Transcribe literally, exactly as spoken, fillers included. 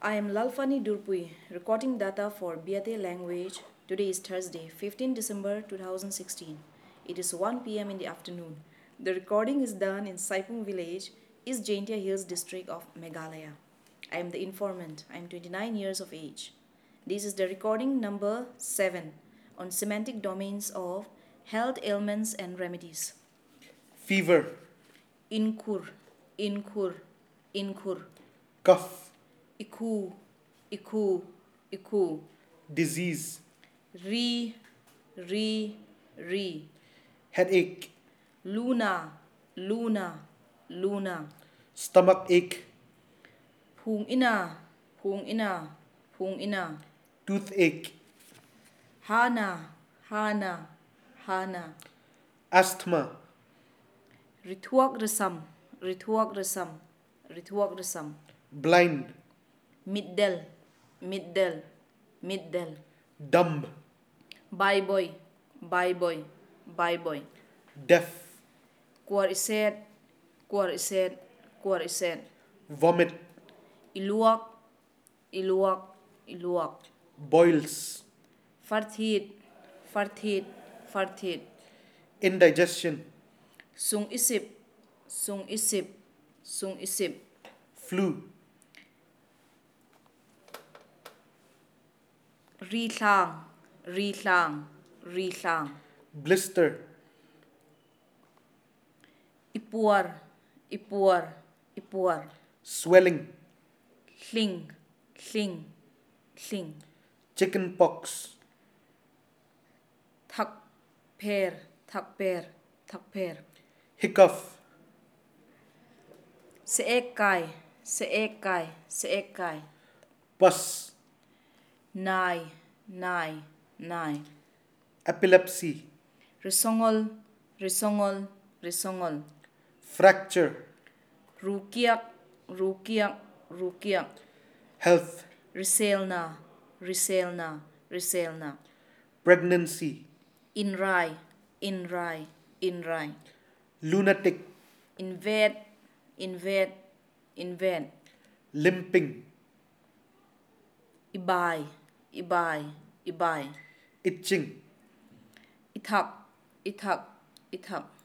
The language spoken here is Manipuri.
I am Lalfani Durpui, recording data for Biate language. Today is Thursday, fifteenth December two thousand sixteen. It is one p m in the afternoon. The recording is done in Saipung village, East Jaintia Hills district of Meghalaya. I am the informant. I am twenty-nine years of age. This is the recording number seven on semantic domains of health ailments and remedies. Fever. Inkur, inkur, inkur. Cough. Iku, iku, iku. Disease. Ri, ri, ri. Headache. Luna, luna, luna. Stomach ache. Phung ina, phung ina, phung ina. Toothache. Hana, hana, hana. Asthma. Rituak resam, rituak resam, rituak resam. Blind. Middle, middle, middle. Dumb. Bye boy, bye boy, bye boy. Deaf. Kuar iset, kuar iset, kuar iset. Vomit. Iluak, iluak, iluak. Boils. Farthit, farthit, farthit. Indigestion. Sung isip, sung isip, sung isip. Flu. Rithlang, rithlang, rithlang. Blister. Ipuar, ipuar, ipuar. Swelling. Hling, hling, hling. Chicken pox. Thak per, thak per, thak per. Hiccup. Seek kai, seek kai, seek kai. Pus. Nai, nai, nai. Epilepsy. Risongol, risongol, risongol. Fracture. Rukiak, rukiak, rukiak. Health. Riselna, riselna, riselna. Pregnancy. Inrai, inrai, inrai. Lunatic. Invade, invade, invade. Limping. Ibai, ibai, ibai. Itching. Ithak, ithak, ithak.